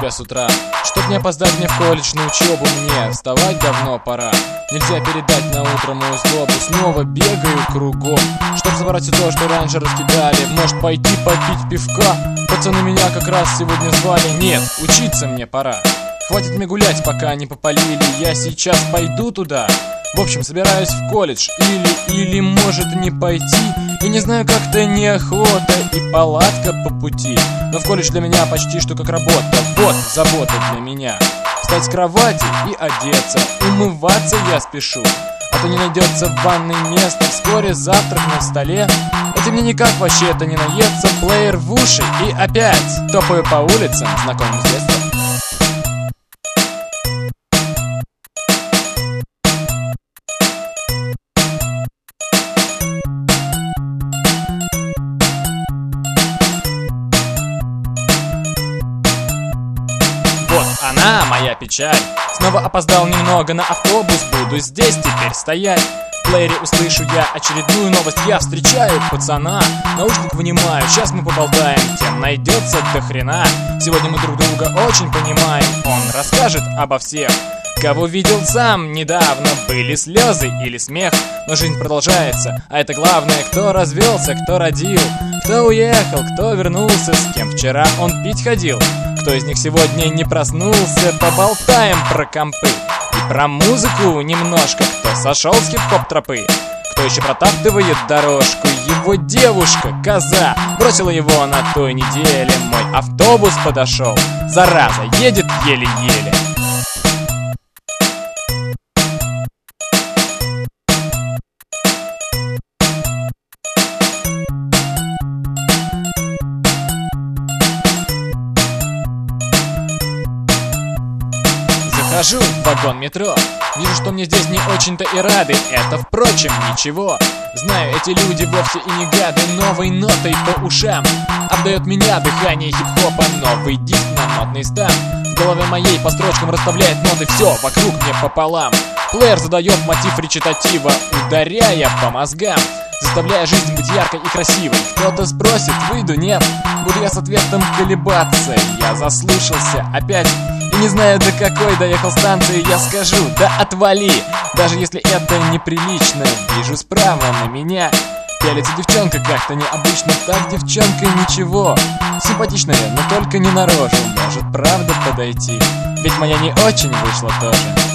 тебя с утра. Чтоб не опоздать мне в колледж на учебу, мне вставать давно пора. Нельзя передать на утро мою злобу, снова бегаю кругом, чтоб забрать все то, что раньше раскидали. Может пойти попить пивка? Пацаны меня как раз сегодня звали. Нет, учиться мне пора. Хватит мне гулять, пока не попалили. Я сейчас пойду туда. В общем, собираюсь в колледж. Или может не пойти. И не знаю, как-то неохота. И палатка по пути. Но в колледж для меня почти что как работа. Вот забота для меня. Встать с кровати и одеться. Умываться я спешу, а то не найдется в ванной места. Вскоре завтрак на столе. Этим мне никак вообще-то не наесться. Плеер в уши и опять топаю по улицам, знакомым с детства. Вот она, моя печаль. Снова опоздал немного на автобус. Буду здесь теперь стоять. В плеере услышу я очередную новость. Я встречаю пацана. Наушник вынимаю, сейчас мы поболтаем. Тем найдется до хрена. Сегодня мы друг друга очень понимаем. Он расскажет обо всех, кого видел сам недавно. Были слезы или смех, но жизнь продолжается. А это главное, кто развелся, кто родил, кто уехал, кто вернулся, с кем вчера он пить ходил, кто из них сегодня не проснулся. Поболтаем про компы и про музыку немножко. Кто сошел с хип-хоп тропы, кто еще протаптывает дорожку. Его девушка, коза, бросила его на той неделе. Мой автобус подошел, зараза, едет еле-еле. Захожу в вагон метро, вижу, что мне здесь не очень-то и рады. Это, впрочем, ничего. Знаю, эти люди вовсе и не гады. Новой нотой по ушам обдает меня дыхание хип-хопа. Новый диск на нотный стан в голове моей по строчкам расставляет ноты. Все вокруг мне пополам. Плеер задает мотив речитатива, ударяя по мозгам, заставляя жизнь быть яркой и красивой. Кто-то спросит, выйду, нет? Буду я с ответом колебаться. Я заслушался опять и не знаю, до какой доехал станции. Я скажу, да отвали, даже если это неприлично. Вижу справа на меня пялится девчонка как-то необычно. Так девчонка ничего, симпатичная, но только не на рожу. Может правда подойти, ведь моя не очень вышла тоже.